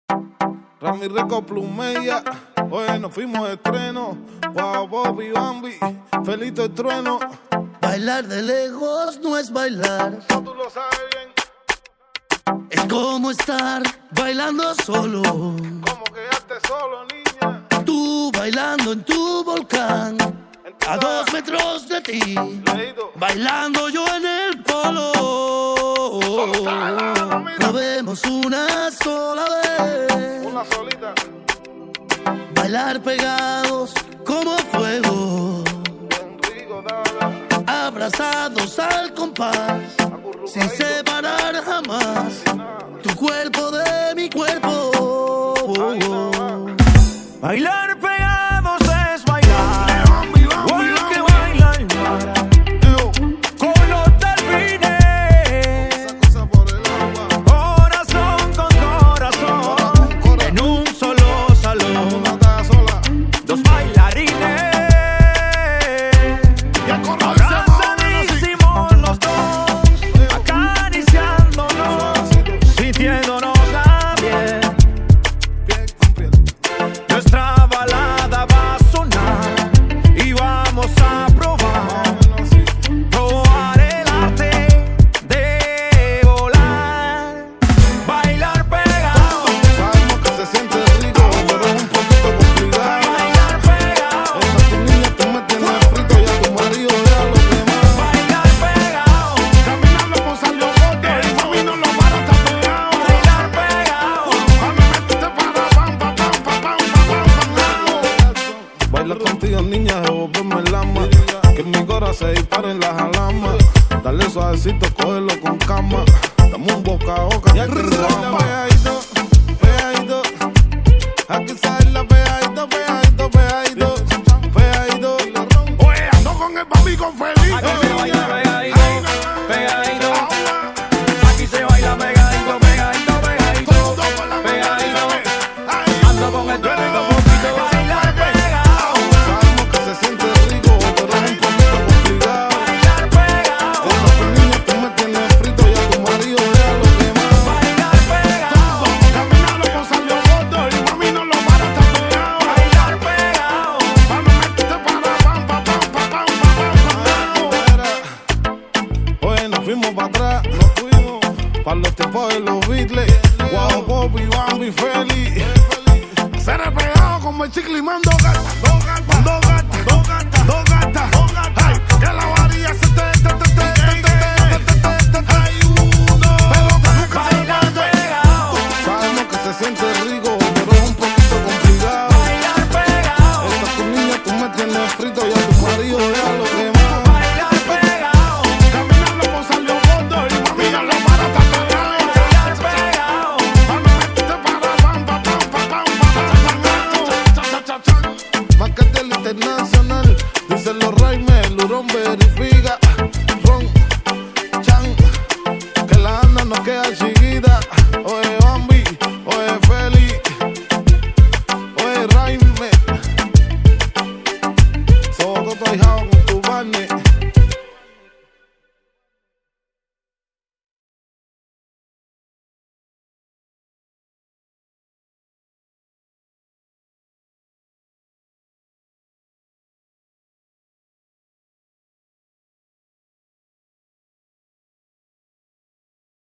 Rami Rico Plumeya, oye, nos fuimos de estreno. Guau, Bobby, Bambi, Felito el Trueno. Bailar de lejos no es bailar. Eso tú lo sabes bien. Es como estar bailando solo. Como quedarte solo, niña. Tú bailando en tu volcán, a 2 metros de ti. Leído. Bailando yo en el polo. Probemos una sola vez. Una solita. Bailar pegados como fuego, Bien rico, dale. abrazados al compás, sin separar jamás tu cuerpo de mi cuerpo. Bailar pegados es bailar. Igual que baila el mar con los delfines. Esa cosa por el agua. Corazón con corazón en un solo salón. Una talla sola. Dos bailarines abrazadísimos los dos, acariciándonos, sintiéndonos a bien. Piel con piel. Nuestra balada va a sonar y vamos a probar el arte de volar. Bailar pegado, Sabemos que se siente rico, pero es un poquito complicado. bailar pegado, Esta tu niña tú me tienes frito y a tu marido ya lo demás. bailar pegado, Caminando por San Leopoldo, el camino lo para está pegado. bailar pegado. Cuando me te para, pam, pam, pam, pam, pam, pam. Bailar contigo, niña, de volverme el alma. Que en mi corazón se disparen las alarmas. Darle suavecito, cógelo con calma. Dame un boca a boca. Y aquí se baila pegadito, pegadito. Aquí se baila pegadito, pegadito, pegadito. Pegadito. Oye, ando con el papi con Feliz. Aquí se baila pegadito, pegadito. Aquí se baila pegadito, pegadito, pegadito, pegadito. Ando con el trueno poquito, bailar pegado, Sabemos que se siente rico, pero es un poquito complicado. bailar pegado, Esta tu niña tú me tienes frito y a tu marido ya lo demás. bailar pegado, Caminando por San Leopoldo, el camino lo para está pegado. bailar pegado. Cuando me te para, pam, pam, pam, pam, pam, pam, pam. Oye, nos fuimos para atrás, nos fuimos para los tiempos de los Beatles. Guau, Bobby, Bambi, Feli. Ser pegado como el chicle y mando gata. Mando gata, dos gatas. Ay, que la varilla se te. Ay, uno. Bailar pegado, Sabemos que se siente rico, pero es un poquito complicado. bailar pegado, Esta tu niña tú me tienes frito y a tu marido ya lo demás. bailar pegado, Caminando por San Leopoldo, el camino lo para está pegado. bailar pegado. Cuando me te para, pam, pam, pam, pam, pam, pam. Más que del internacional, dicen los Raime, el hurón verifica. Ron, Chan, que la Ana no queda chiquita.